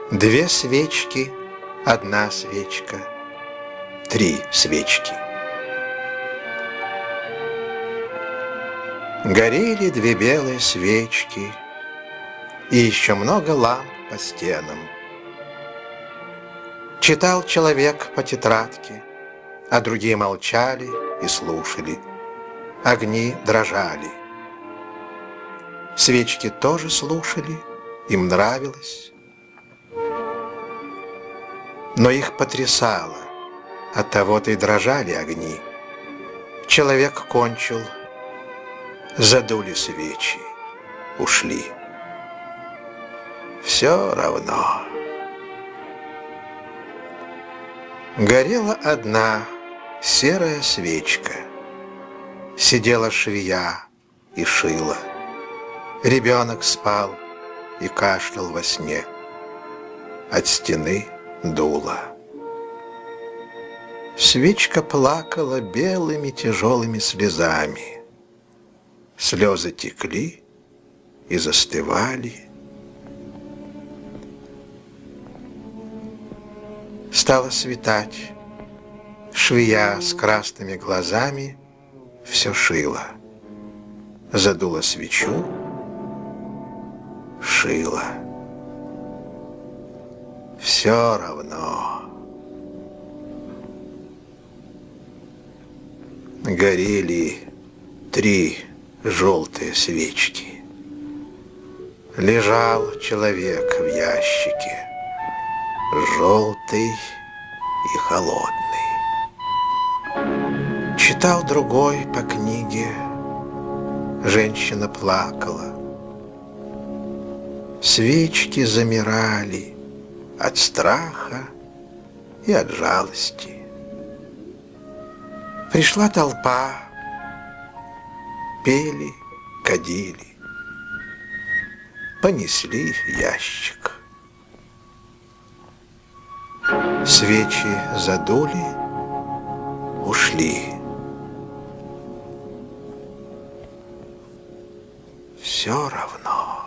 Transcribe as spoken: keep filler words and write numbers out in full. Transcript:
Две свечки, одна свечка, три свечки. Горели две белые свечки, и еще много ламп по стенам. Читал человек по тетрадке, а другие молчали и слушали. Огни дрожали. Свечки тоже слушали, им нравилось. Но их потрясало, оттого-то и дрожали огни. Человек кончил, задули свечи, ушли. Все равно. Горела одна серая свечка. Сидела швея и шила. Ребенок спал и кашлял во сне. От стены дуло. Свечка плакала белыми тяжелыми слезами. Слезы текли и застывали. Стало светать. Швея с красными глазами все шила. Задула свечу, шила. Все равно. Горели три желтые свечки. Лежал человек в ящике, желтый и холодный. Читал другой по книге, женщина плакала. Свечки замирали от страха и от жалости. Пришла толпа, пели, кадили, понесли ящик. Свечи задули, ушли. Все равно.